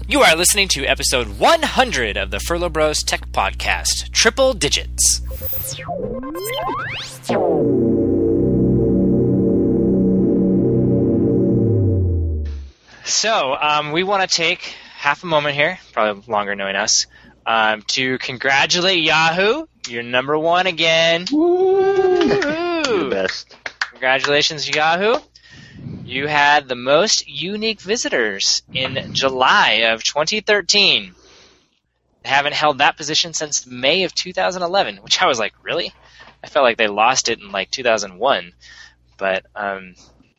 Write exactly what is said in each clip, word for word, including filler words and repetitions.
You are listening to episode one hundred of the Furlough Bros Tech Podcast, Triple Digits. So, um, we want to take half a moment here, probably longer knowing us, um, to congratulate Yahoo. You're number one again. Woo! You're the best. Congratulations, Yahoo. You had the most unique visitors in July of twenty thirteen. They haven't held that position since May of two thousand eleven, which I was like, really? I felt like they lost it in like two thousand one. But, um,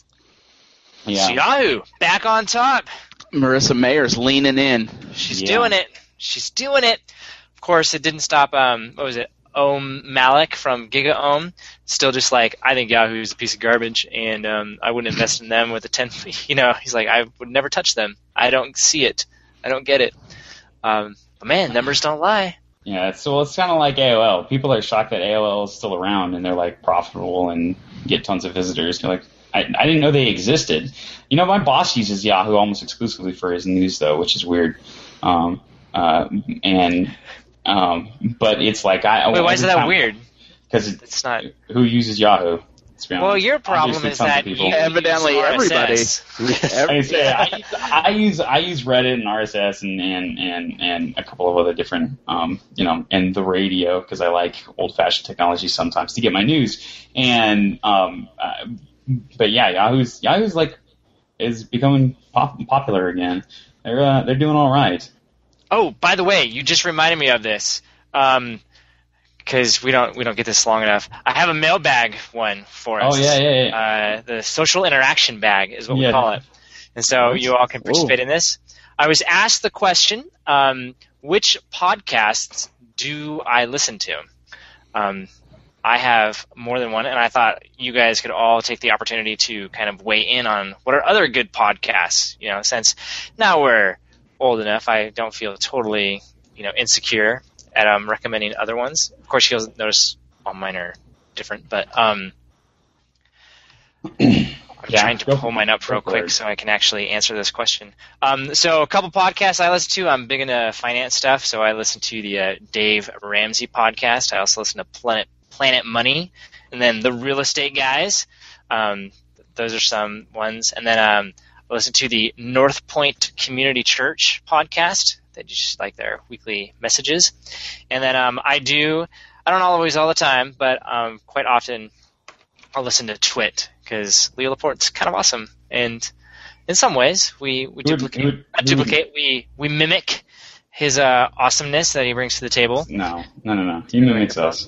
yeah. so Yahoo, back on top. Marissa Mayer's leaning in. She's yeah. doing it. She's doing it. Of course, it didn't stop, um, what was it, Om Malik from GigaOM. Still just like, I think Yahoo's a piece of garbage, and um, I wouldn't invest in them with a ten, you know, he's like, I would never touch them. I don't see it. I don't get it. Um, but man, numbers don't lie. Yeah, so it's kind of like A O L. People are shocked that A O L is still around, and they're like profitable and get tons of visitors. You're like, I, I didn't know they existed. You know, my boss uses Yahoo almost exclusively for his news, though, which is weird. Um, uh, and um, but it's like I. Wait, why is that time, weird? Because it, it's not. Who uses Yahoo? Well, your problem Obviously is that you evidently everybody. I, say, I, use, I use I use Reddit and R S S and and, and, and a couple of other different um, you know and the radio because I like old fashioned technology sometimes to get my news and um, uh, but yeah Yahoo's Yahoo's like is becoming pop, popular again. They're uh, they're doing all right. Oh, by the way, you just reminded me of this. Um, Because we don't we don't get this long enough. I have a mailbag one for us. Oh yeah, yeah, yeah. Uh, the social interaction bag is what yeah. we call it. And so you all can participate Ooh. in this. I was asked the question, um, which podcasts do I listen to? Um, I have more than one, and I thought you guys could all take the opportunity to kind of weigh in on what are other good podcasts. You know, since now we're old enough, I don't feel totally you know insecure at um, recommending other ones. Of course, you'll notice all mine are different, but um, I'm yeah, trying to pull mine up real quick so I can actually answer this question. Um, so a couple podcasts I listen to. I'm big into finance stuff, so I listen to the uh, Dave Ramsey podcast. I also listen to Planet Planet Money, and then the Real Estate Guys. Um, those are some ones. And then um, I listen to the North Point Community Church podcast. They just like their weekly messages. And then um, I do, I don't always all the time, but um, quite often I'll listen to Twit because Leo Laporte's kind of awesome. And in some ways, we, we duplicate, who would, not duplicate, we, we mimic his uh, awesomeness that he brings to the table. No, no, no, no. He mimics us.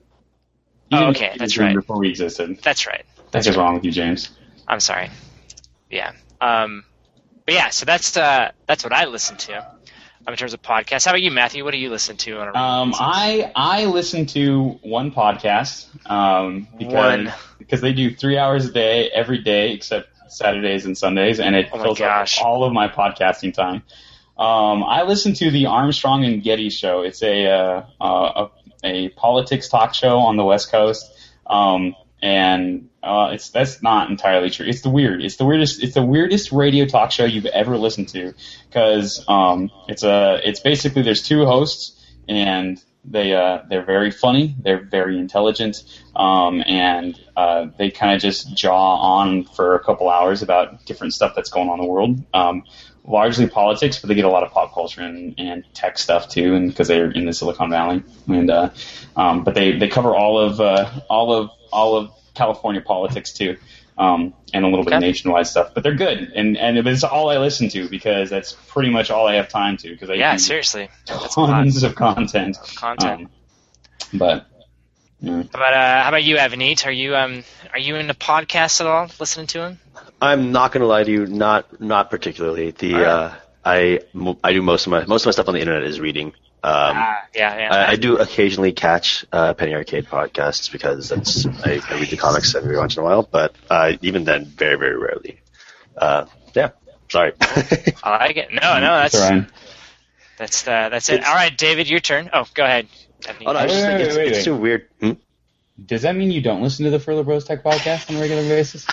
He oh, okay, that's right. Before we existed. That's right. That's what's wrong with you, James. I'm sorry. Yeah. Um, but yeah, so that's uh, that's what I listen to. Um, in terms of podcasts. How about you, Matthew? What do you listen to? On a um, I I listen to one podcast um, because one. because they do three hours a day every day except Saturdays and Sundays, and it oh fills up all of my podcasting time. Um, I listen to the Armstrong and Getty Show. It's a uh, uh, a, a politics talk show on the West Coast, um, and uh, it's that's not entirely true. It's the weird. It's the weirdest. It's the weirdest radio talk show you've ever listened to because um, it's a. It's basically there's two hosts and they uh, they're very funny. They're very intelligent, um, and uh, they kind of just jaw on for a couple hours about different stuff that's going on in the world. Um, largely politics, but they get a lot of pop culture and, and tech stuff too, and because they're in the Silicon Valley. And uh, um, but they, they cover all of uh, all of all of California politics too, um, and a little bit okay. of nationwide stuff. But they're good, and and it's all I listen to because that's pretty much all I have time to. Because I yeah, do seriously, tons of content. Content, um, but. Yeah. How about uh, how about you, Avaneet? Are you um are you into podcasts at all? Listening to them? I'm not going to lie to you, not not particularly. The right. uh, I I do most of my most of my stuff on the internet is reading. Um, ah, yeah, yeah. I, I do occasionally catch uh, Penny Arcade podcasts because that's I, I read the comics every once in a while, but uh, even then, very very rarely. Uh, yeah, sorry. I like it. No, no, that's that's right. that's uh, that's it. All right, David, your turn. Oh, go ahead. Oh, no, I just Wait, think wait, it's, wait, it's wait. too weird. Hmm? Does that mean you don't listen to the Furlough Bros Tech podcast on a regular basis?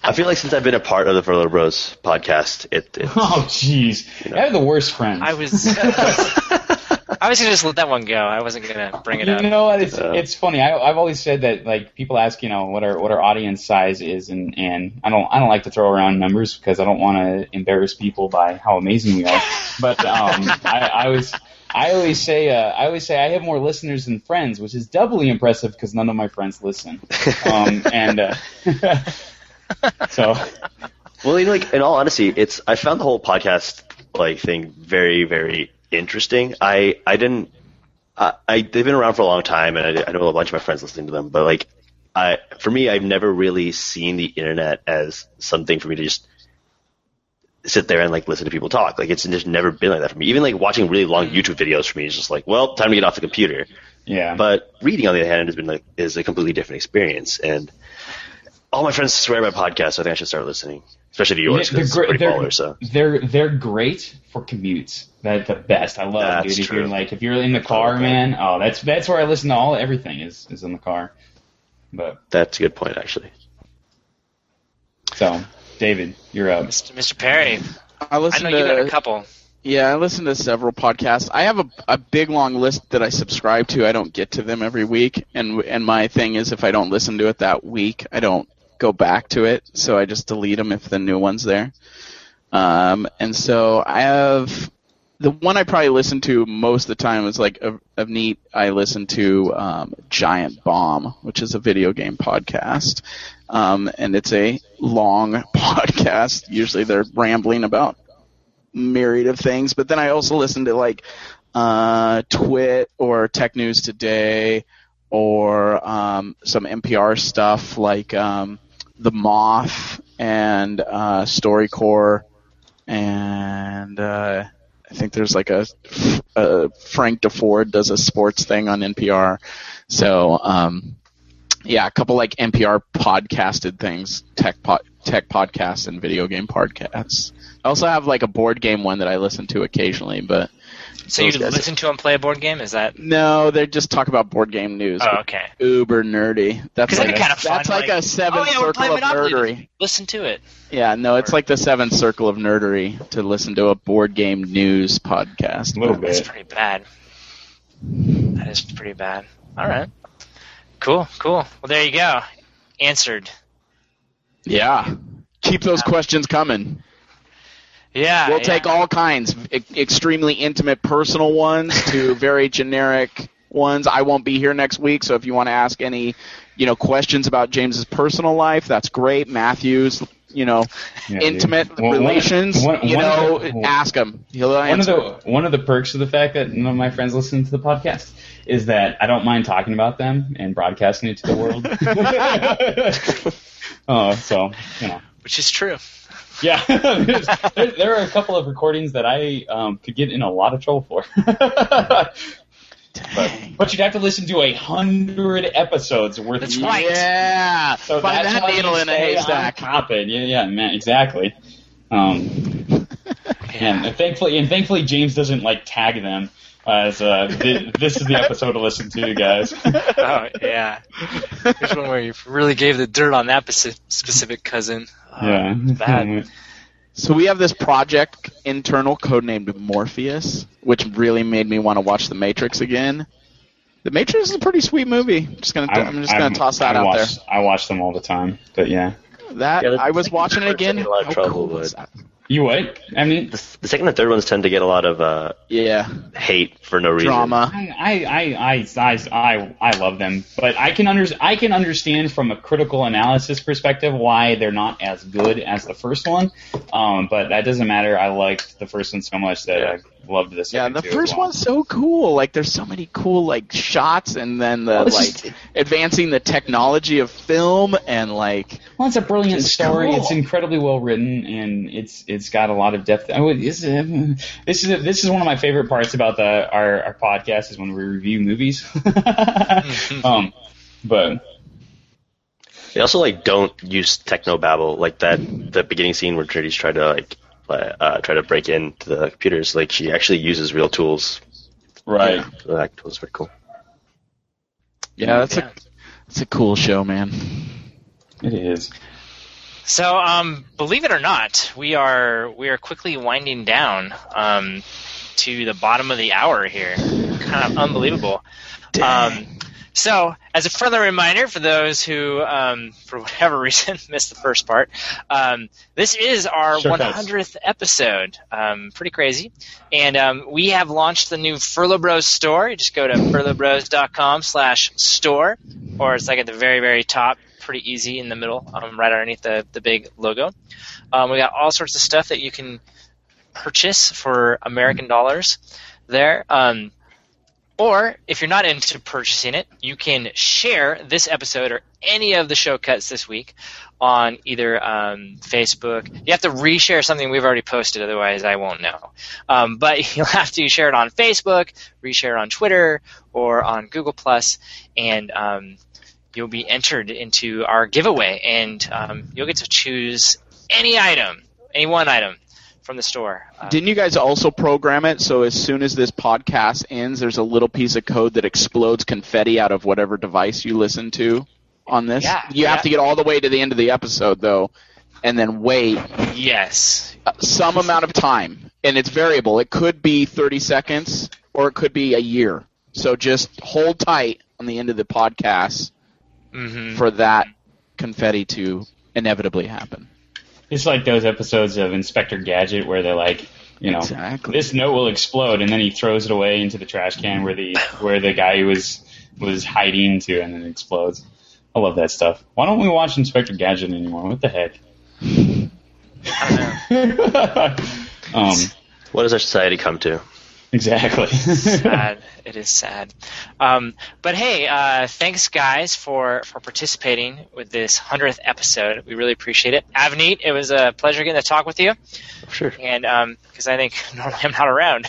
I feel like since I've been a part of the Furlough Bros podcast, it. it oh, jeez, you know. I have the worst friends. I was. I was gonna just let that one go. I wasn't gonna bring it you up. You know what? It's uh, it's funny. I, I've always said that like people ask, you know, what our what our audience size is, and, and I don't I don't like to throw around numbers because I don't want to embarrass people by how amazing we are. But um, I, I always I always say uh, I always say I have more listeners than friends, which is doubly impressive because none of my friends listen. Um, and uh, so, well, you know, like in all honesty, it's I found the whole podcast like thing very very interesting. I I didn't. I, I they've been around for a long time, and I, I know a bunch of my friends listening to them. But like, I for me, I've never really seen the internet as something for me to just sit there and like listen to people talk. Like it's just never been like that for me. Even like watching really long YouTube videos for me is just like, well, time to get off the computer. Yeah. But reading on the other hand has been like is a completely different experience. And all my friends swear by podcasts, so I think I should start listening, especially to yours because they're, it's pretty they're, baller. So they're they're great for commutes. That's the best. I love that's it, dude. True. If you're like if you're in the car, man, oh, that's that's where I listen to all everything is is in the car. But that's a good point, actually. So, David, you're up. Mister Perry, I listen I know to you got a couple. Yeah, I listen to several podcasts. I have a, a big long list that I subscribe to. I don't get to them every week, and and my thing is if I don't listen to it that week, I don't go back to it. So I just delete them if the new one's there. Um, and so I have the one I probably listen to most of the time is like of, of neat. I listen to um, Giant Bomb, which is a video game podcast, um, and it's a long podcast. Usually they're rambling about myriad of things, but then I also listen to like uh, Twit or Tech News Today or um, some N P R stuff like um, The Moth and uh, StoryCorps, and uh, I think there's like a, a Frank DeFord does a sports thing on N P R. So um, yeah, a couple like N P R podcasted things, tech po- tech podcasts and video game podcasts. I also have like a board game one that I listen to occasionally, but so you listen to them play a board game? Is that no? They just talk about board game news. Oh, okay. Uber nerdy. That's like kind of fun, that's like, like a seventh oh, yeah, circle of nerdery. Listen to it. Yeah, no, it's like the seventh circle of nerdery to listen to a board game news podcast. A little bit. That's pretty bad. That is pretty bad. All right. Cool, cool. Well, there you go. Answered. Yeah. Keep those questions coming. Yeah. We'll yeah. take all kinds, e- extremely intimate personal ones to very generic ones. I won't be here next week, so if you want to ask any, you know, questions about James's personal life, that's great. Matthew's, you know, yeah, intimate well, relations, one, one, you one know, the, ask him. He'll one answer. of the one of the perks of the fact that none of my friends listen to the podcast is that I don't mind talking about them and broadcasting it to the world. Oh, so you know, which is true. Yeah, there, there are a couple of recordings that I um, could get in a lot of trouble for. but, but you'd have to listen to a hundred episodes worth. That's of right. Yeah. So Find that's that how you needle in a stay haystack. on top of it. Yeah, yeah, man, exactly. Um, and, and thankfully, and thankfully, James doesn't like tag them as uh, th- this is the episode to listen to, guys. Oh yeah, there's one where you really gave the dirt on that specific cousin. Oh, Yeah, bad. So we have this project internal codenamed Morpheus, which really made me want to watch The Matrix again. The Matrix is a pretty sweet movie. Just gonna, I, I'm just gonna I'm- toss that I out watch, I watch them all the time, but yeah. there. That Yeah, the I was second watching it one's again. getting a lot of How trouble cool with- was that? You what? I mean, The, the second and third ones tend to get a lot of uh, Yeah, hate for no reason. drama. I, I, I, I, I, I love them, but I can under, I can understand from a critical analysis perspective why they're not as good as the first one. Um, but that doesn't matter. I liked the first one so much that I loved the Yeah, second the two as first well. one's so cool. Like, there's so many cool like shots, and then the Well, it's like just- advancing the technology of film, and like Well, it's a brilliant It's story. cool. It's incredibly well written, and it's it's got a lot of depth. I would, this, is, this is this is one of my favorite parts about the our, our podcast is when we review movies. um, but They also like don't use techno babble like that. The beginning scene where Trinity's trying to like uh, try to break into the computers. Like she actually uses real tools. right, So that was pretty cool. yeah, that's Yeah. a it's a cool show, man. it is. So, um, believe it or not, we are we are quickly winding down um, to the bottom of the hour here. Kind of unbelievable. Um, so, as a friendly reminder for those who, um, for whatever reason, missed the first part, um, this is our Sure one hundredth episode. Um, pretty crazy. And um, we have launched the new Furlough Bros store. You just go to furloughbros.com slash store, or it's like at the very, very top, pretty easy in the middle, um, right underneath the, the big logo. Um, we got all sorts of stuff that you can purchase for American dollars there. Um, Or, if you're not into purchasing it, you can share this episode or any of the show cuts this week on either um, Facebook. You have to reshare something we've already posted, otherwise I won't know. Um, but you'll have to share it on Facebook, reshare it on Twitter, or on Google Plus, and um, you'll be entered into our giveaway, and um, you'll get to choose any item, any one item, from the store. Um, Didn't you guys also program it so as soon as this podcast ends, there's a little piece of code that explodes confetti out of whatever device you listen to on this? Yeah, you yeah. have to get all the way to the end of the episode, though, and then wait Yes. uh, some amount of time. And it's variable. It could be thirty seconds or it could be a year. So just hold tight on the end of the podcast Mm-hmm. for that confetti to inevitably happen. It's like those episodes of Inspector Gadget where they're like, you know, Exactly. this note will explode, and then he throws it away into the trash can where the where the guy was was hiding to, and then it explodes. I love that stuff. Why don't we watch Inspector Gadget anymore? What the heck? um, What does our society come to? exactly. sad. It is sad. Um, but hey, uh, thanks guys for, for participating with this hundredth episode. We really appreciate it. Avneet, it was a pleasure getting to talk with you. Sure. And because um, I think normally I'm not around.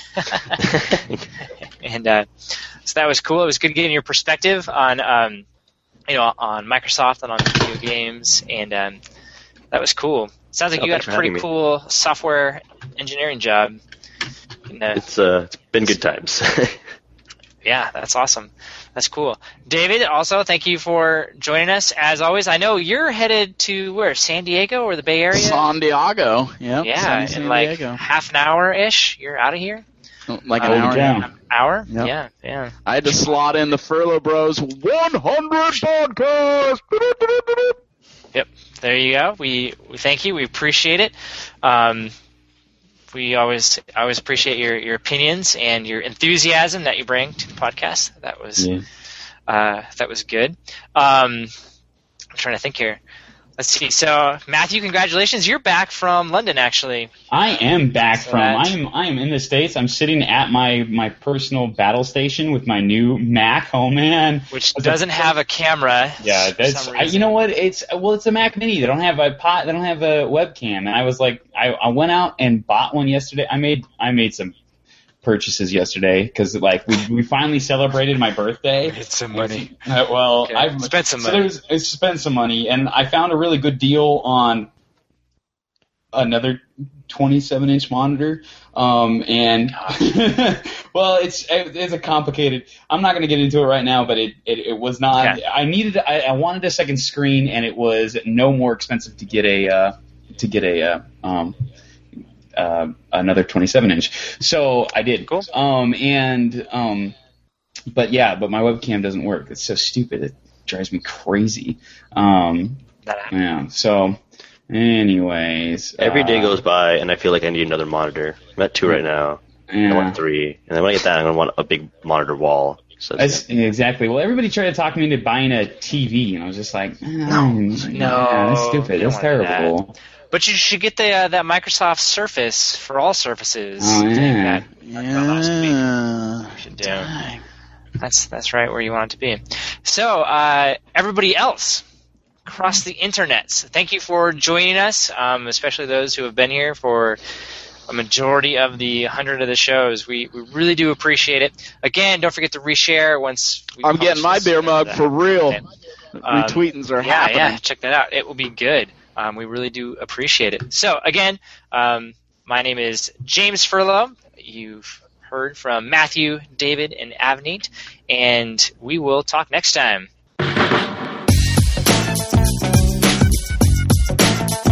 and uh, so that was cool. It was good getting your perspective on um, you know on Microsoft and on video games, and um, that was cool. Sounds like Oh, you got thanks a for pretty having me. cool software engineering job. And, uh, It's uh, it's been good times. Yeah, that's awesome. That's cool. David, also, thank you for joining us. As always, I know you're headed to, where, San Diego or the Bay Area? San Diego. Yep. yeah, San, in San like Diego. half an hour-ish, you're out of here? Like Uh, an hour. yeah. An hour? Yep. Yeah, yeah. I had to slot in the Furlough Bros one hundred podcast. Yep, there you go. We, we thank you. We appreciate it. Um, we always always appreciate your, your opinions and your enthusiasm that you bring to the podcast. That was Yeah. uh, that was good. Um, I'm trying to think here. Let's see. So, Matthew, congratulations. You're back from London, actually. I am back So from. that- I am. I am in the States. I'm sitting at my my personal battle station with my new Mac. Oh man, Which That's a- doesn't have a camera. Yeah, for that's. some I, you reason. know what? It's well, it's a Mac Mini. They don't have a pot. They don't have a webcam. And I was like, I, I went out and bought one yesterday. I made I made some purchases yesterday because like we we finally celebrated my birthday. It's some money. Uh, well, Okay. I've Spent some so money. there was, I spent some money, and I found a really good deal on another twenty-seven inch monitor. Um, and well, it's it's a complicated. I'm not going to get into it right now, but it it, it was not. Okay. I needed. I, I wanted a second screen, and it was no more expensive to get a uh, to get a uh, um. Uh, another twenty-seven inch. So I did. Cool. Um, and um, but yeah, but my webcam doesn't work. It's so stupid. It drives me crazy. Um, That happened. yeah. So, anyways, Every day uh, goes by, and I feel like I need another monitor. I'm at two right now. I Yeah. want three, and then when I get that, I'm gonna want a big monitor wall. So That's, exactly. Well, everybody tried to talk me into buying a T V, and I was just like, no, No, that's stupid. you don't That's wanna do terrible. But you should get the uh, that Microsoft Surface for all surfaces. Oh, thing yeah. that- that's what Yeah. you should do. That's that's right where you want it to be. So, uh, everybody else across the internet, thank you for joining us, um, especially those who have been here for a majority of the hundred of the shows. We we really do appreciate it. Again, don't forget to reshare once we I'm publish getting my this. beer mug for real. Okay. Um, Retweetings are yeah, happening. yeah, check that out. It will be good. Um, we really do appreciate it. So, again, um, my name is James Furlough. You've heard from Matthew, David, and Avneet, and we will talk next time.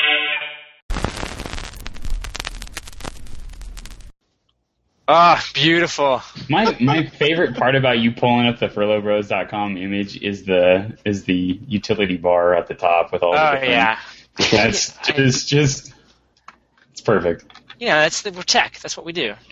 Ah, beautiful. My my favorite part about you pulling up the furlough bros dot com image is the is the utility bar at the top with all the Oh different, yeah. That's just just it's perfect. You know, that's the, we're tech. That's what we do.